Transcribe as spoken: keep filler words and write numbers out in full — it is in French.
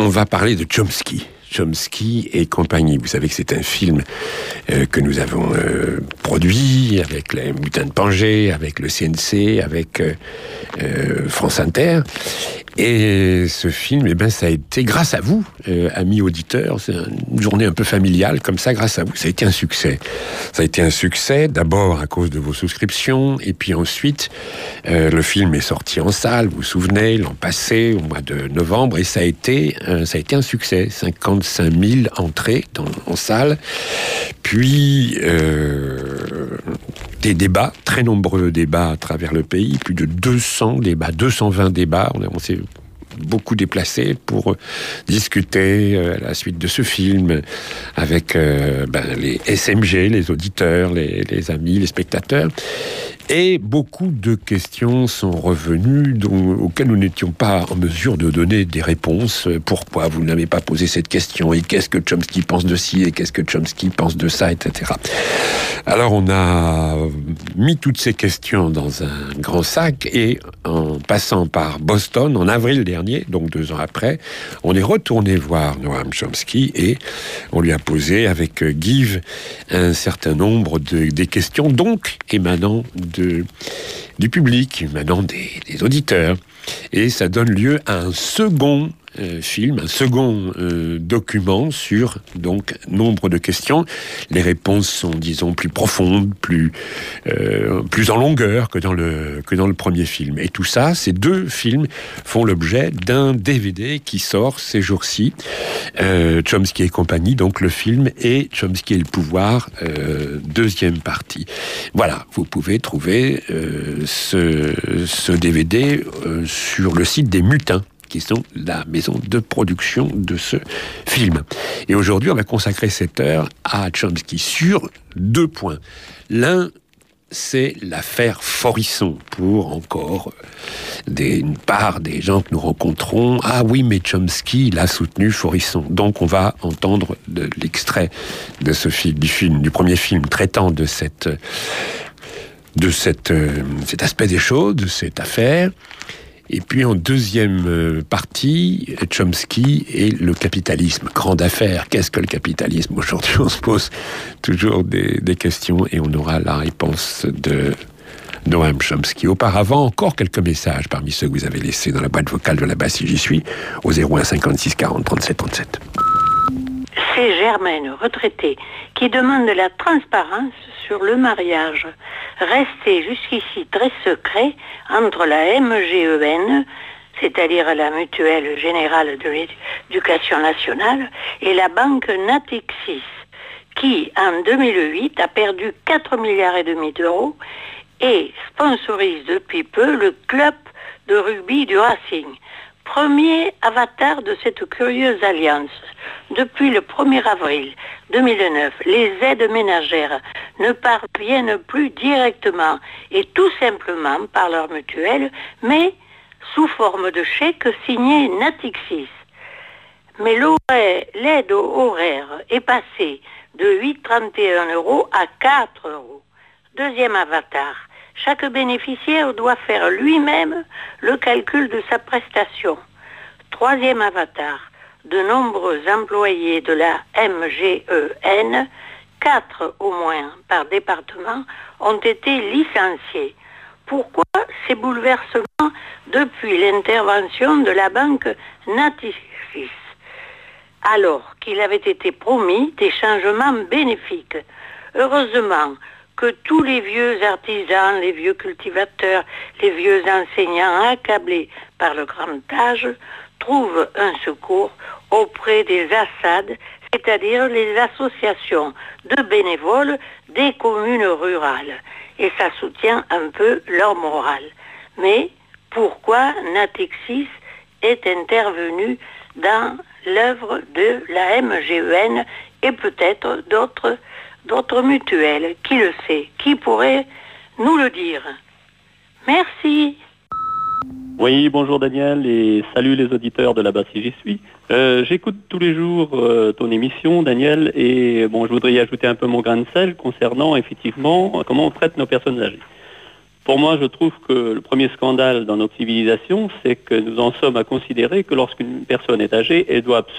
on va parler de Chomsky. Chomsky et compagnie. Vous savez que c'est un film euh, que nous avons euh, produit avec les Mutins de Pangée, avec le C N C, avec euh, euh, France Inter. Et ce film, eh ben, ça a été grâce à vous, euh, amis auditeurs. C'est une journée un peu familiale, comme ça, grâce à vous. Ça a été un succès. Ça a été un succès, d'abord à cause de vos souscriptions, et puis ensuite, euh, le film est sorti en salle, vous vous souvenez, l'an passé, au mois de novembre, et ça a été, euh, ça a été un succès. cinquante-cinq mille entrées dans, en salle. Puis, euh, des débats, très nombreux débats à travers le pays, plus de deux cents débats, deux cent vingt débats. On, a, on s'est beaucoup déplacé pour discuter euh, à la suite de ce film avec euh, ben, les S M G, les auditeurs, les, les amis, les spectateurs. Et beaucoup de questions sont revenues dont, auxquelles nous n'étions pas en mesure de donner des réponses. Pourquoi vous n'avez pas posé cette question? Et qu'est-ce que Chomsky pense de ci? Et qu'est-ce que Chomsky pense de ça? Etc. Alors on a mis toutes ces questions dans un grand sac et en passant par Boston en avril dernier, donc deux ans après, on est retourné voir Noam Chomsky et on lui a posé avec Guy un certain nombre de des questions, donc émanant de, du public, émanant des, des auditeurs. Et ça donne lieu à un second euh, film, un second euh, document sur donc nombre de questions. Les réponses sont, disons, plus profondes, plus euh, plus en longueur que dans le que dans le premier film. Et tout ça, ces deux films font l'objet d'un D V D qui sort ces jours-ci. Euh, Chomsky et compagnie, donc le film, et Chomsky et le pouvoir, euh, deuxième partie. Voilà, vous pouvez trouver euh, ce, ce D V D euh, sur le site des Mutins, qui sont la maison de production de ce film. Et aujourd'hui, on va consacrer cette heure à Chomsky sur deux points. L'un, c'est l'affaire Forisson, pour encore des, une part des gens que nous rencontrons. Ah oui, mais Chomsky, il a soutenu Forisson. Donc on va entendre de l'extrait de ce film, du film, du premier film traitant de cette, de cette, euh, cet aspect des choses, de cette affaire. Et puis en deuxième partie, Chomsky et le capitalisme. Grande affaire, qu'est-ce que le capitalisme? Aujourd'hui, on se pose toujours des, des questions et on aura la réponse de Noam Chomsky. Auparavant, encore quelques messages parmi ceux que vous avez laissés dans la boîte vocale de là-bas si j'y suis, au zéro un cinquante-six quarante trente-sept trente-sept. C'est Germaine, retraitée, qui demande de la transparence sur le mariage, resté jusqu'ici très secret entre la M G E N, c'est-à-dire la Mutuelle Générale de l'Éducation Nationale, et la banque Natixis, qui, en deux mille huit, a perdu quatre milliards et demi d'euros et sponsorise depuis peu le club de rugby du Racing. Premier avatar de cette curieuse alliance. Depuis le premier avril deux mille neuf, les aides ménagères ne parviennent plus directement et tout simplement par leur mutuelle, mais sous forme de chèques signés Natixis. Mais l'aide horaire est passée de huit virgule trente et un euros à quatre euros. Deuxième avatar. Chaque bénéficiaire doit faire lui-même le calcul de sa prestation. Troisième avatar, de nombreux employés de la M G E N, quatre au moins par département, ont été licenciés. Pourquoi ces bouleversements depuis l'intervention de la banque Natixis, alors qu'il avait été promis des changements bénéfiques? Heureusement que tous les vieux artisans, les vieux cultivateurs, les vieux enseignants accablés par le grand âge trouvent un secours auprès des A S A D, c'est-à-dire les associations de bénévoles des communes rurales. Et ça soutient un peu leur morale. Mais pourquoi Natixis est intervenu dans l'œuvre de la M G E N et peut-être d'autres d'autres mutuelles? Qui le sait? Qui pourrait nous le dire? Merci. Oui, bonjour Daniel et salut les auditeurs de là-bas si j'y suis. Euh, j'écoute tous les jours euh, ton émission, Daniel, et bon, je voudrais y ajouter un peu mon grain de sel concernant effectivement comment on traite nos personnes âgées. pour moi, je trouve que le premier scandale dans notre civilisation, c'est que nous en sommes à considérer que lorsqu'une personne est âgée, elle doit absolument